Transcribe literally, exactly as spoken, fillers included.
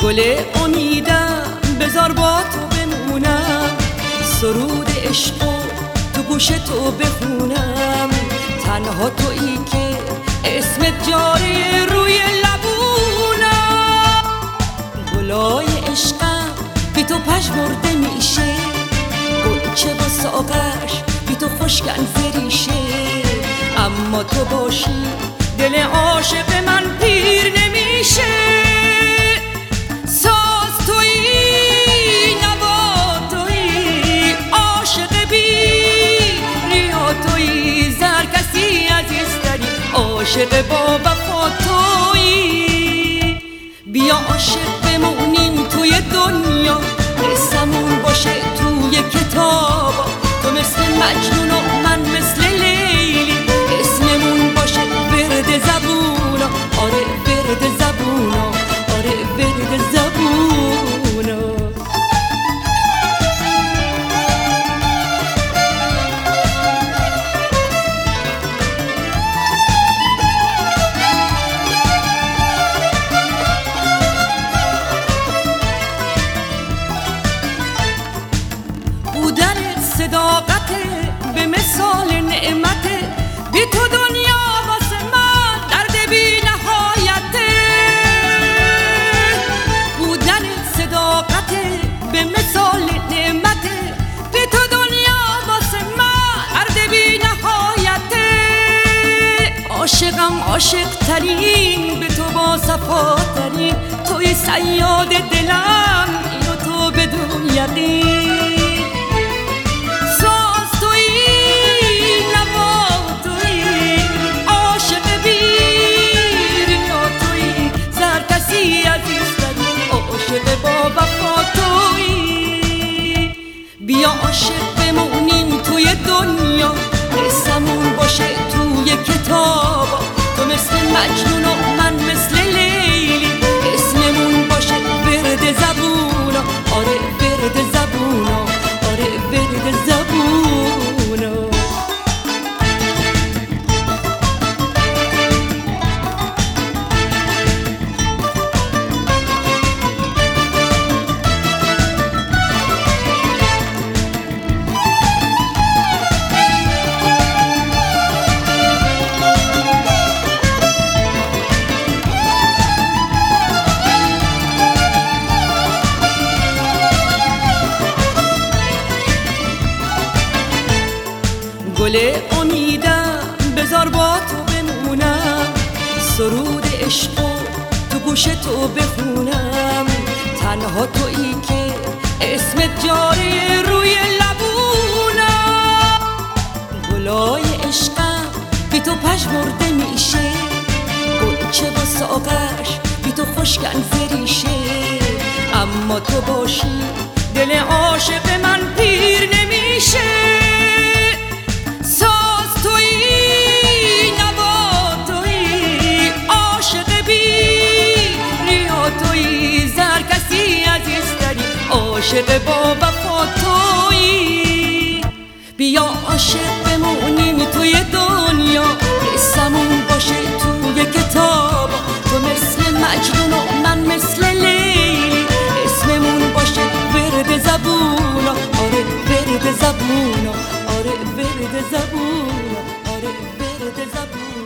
گل امیدم بذار با تو بمونم، سرود عشق و تو گوش تو بخونم. تنها تویی که اسمت جاری روی لبونم. گلای عشقم بی تو پژمرده میشه، گلچه و ساقش بی تو خشکن فریشه. اما تو باشی دل عاشق من پیر نمیشه. ساز تویی، نوا تویی، عاشق بی ریا تویی، زر کسی عزیزتری، عاشق با وفا تویی. بیا عاشق بمونیم توی دنیا، قصمون باشه توی کتاب. تو مثل مجنون و من مثل لیلی، اسممون باشه ورد زبونا. آره ورد زبونا، آره ورد زبونا. بودن صداقته به مثال نعمته، بی تو دنیا واسه من درد بی نهایته. بودن صداقته به مثال نعمته، بی تو دنیا واسه من درد بی نهایته. عاشقم عاشق ترین، به تو با صفا ترین، توی صیاد دلم، اینو تو بدون یقین. عاشق با وفا تویی. بیا عاشق بمونیم توی دنیا، قصمون باشه توی کتاب. تو مثل مجنون و من مثل لیلی، اسممون باشه ورد زبونا. آره ورد زبونا، آره ورد زبونا. گل امیدم بذار با تو بمونم، سرود عشق و تو گوش تو بخونم. تنها تویی که اسمت جاری روی لبونم. گلای عشقم بی تو پژمرده میشه، گلچه و ساقش بی تو خشکن فریشه. اما تو باشی دل عاشق من پیر نمیشه. ساز تویی، نوا تویی، عاشق بی ریا تویی، زر کسی عزیزتری، عاشق با وفا تویی. بیا عاشق بمونیم توی دنیا، قصمون باشه توی کتاب. تو مثل مجنون و من مثل لیلی، اسممون باشه ورد زبونا. آره ورد زبونا، آره ورد زبونا، آره ورد زبونا.